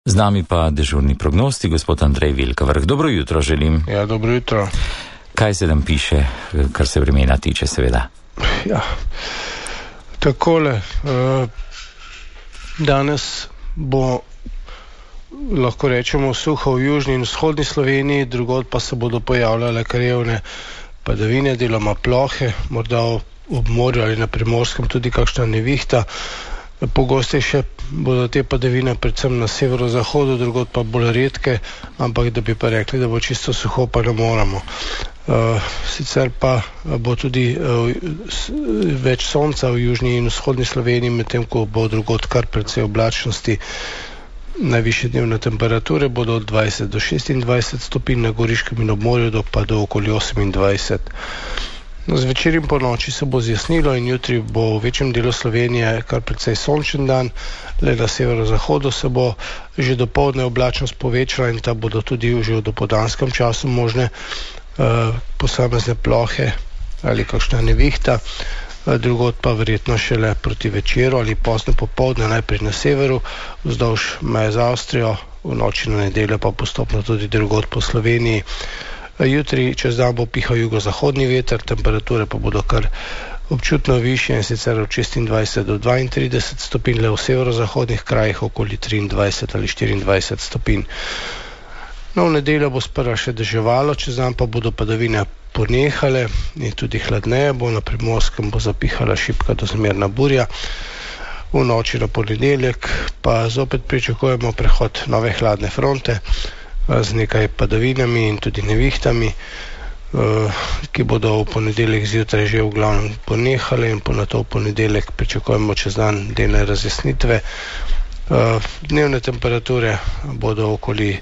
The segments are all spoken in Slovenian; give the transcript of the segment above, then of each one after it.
Z nami pa dežurni prognosti, gospod Andrej Vilkavrh. Dobro jutro želim. Ja, dobro jutro. Kaj se nam piše, kar se vremena tiče, seveda? Ja, takole. Danes bo, lahko rečemo, suho v južni in vzhodni Sloveniji, drugod pa se bodo pojavljale krajevne padavine, deloma plohe, morda ob morju ali na Primorskem tudi kakšna nevihta. Pogostejše bodo te padavine predvsem na severozahodu, drugod pa bolj redke, ampak da bi pa rekli, da bo čisto suho, pa ne moramo. Sicer pa bo tudi več sonca v južni in vzhodni Sloveniji, medtem ko bo drugod kar precej oblačnosti. Najvišje dnevne temperature bodo od 20 do 26 stopinj na Goriškem in ob morju, pa do okoli 28. Zvečer in po noči se bo zjasnilo in jutri bo v večjem delu Slovenije kar precej sončen dan, le na severozahodu se bo že dopoldne oblačnost povečala in ta bodo tudi že v dopoldanskem času možne posamezne plohe ali kakšna nevihta, drugod pa verjetno šele proti večeru ali pozno popoldne, najprej na severu vzdolž meje z Avstrijo, v noči na nedeljo pa postopno tudi drugod po Sloveniji. Jutri čez dan bo pihal jugozahodni veter, temperature pa bodo kar občutno višje, in sicer od 26 do 32 stopinj, le v severozahodnih krajih okoli 23 ali 24 stopinj. No, v nedeljo bo sprva še deževalo, čez dan pa bodo padavine ponehale in tudi hladneje bo, na Primorskem bo zapihala šibka do zmerna burja. V noči na ponedeljek pa zopet pričakujemo prehod nove hladne fronte z nekaj padavinami in tudi nevihtami, ki bodo v ponedeljek zjutraj že v glavnem ponehale, in po nato v ponedeljek pričakujemo čez dan delne razjasnitve. Dnevne temperature bodo okoli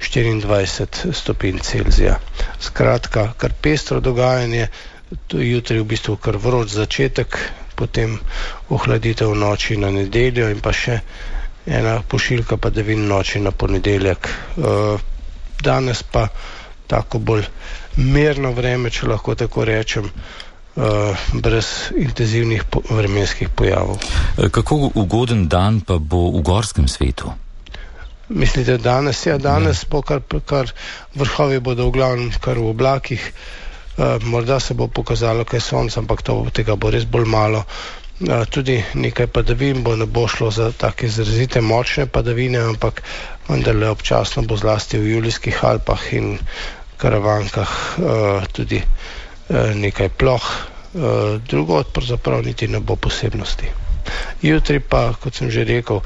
24 stopinj Celzija. Skratka, kar pestro dogajanje, jutri v bistvu kar vroč začetek, potem ohladitev noči na nedeljo in pa še ena pošiljka padavin noči na ponedeljek. Danes pa tako bolj mirno vreme, če lahko tako rečem, brez intenzivnih vremenskih pojavov. Kako ugoden dan pa bo v gorskem svetu? Mislite danes? Ja, danes bo kar vrhovi bodo v glavnem kar v oblakih. Morda se bo pokazalo kaj sonca, ampak tega bo res bolj malo. Tudi nekaj padavin bo, ne bo šlo za take izrazite močne padavine, ampak vendarle občasno bo zlasti v Julijskih Alpah in Karavankah tudi nekaj ploh, drugod pravzaprav niti ne bo posebnosti. Jutri pa, kot sem že rekel,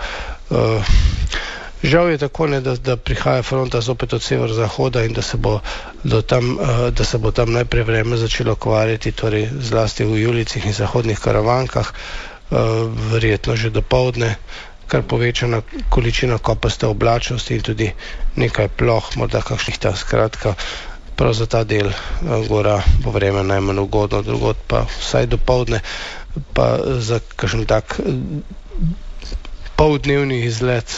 žal je tako, da prihaja fronta zopet od severozahoda in da se bo tam najprej vreme začelo kvariti, torej zlasti v Julijcih in zahodnih Karavankah, verjetno že dopoldne, kar povečana količina kopaste oblačnosti in tudi nekaj ploh, morda kakšnih ta. Skratka, prav za ta del gora bo vreme najmanj ugodno, drugod pa vsaj dopoldne, pa za kakšen tak poldnevni izlet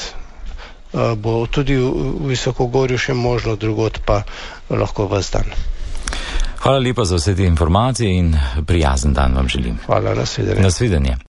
bo tudi v Visokogorju še možno, drugod pa lahko ves dan. Hvala lepa za vse te informacije in prijazen dan vam želim. Hvala, nasvidenje. Nasvidenje.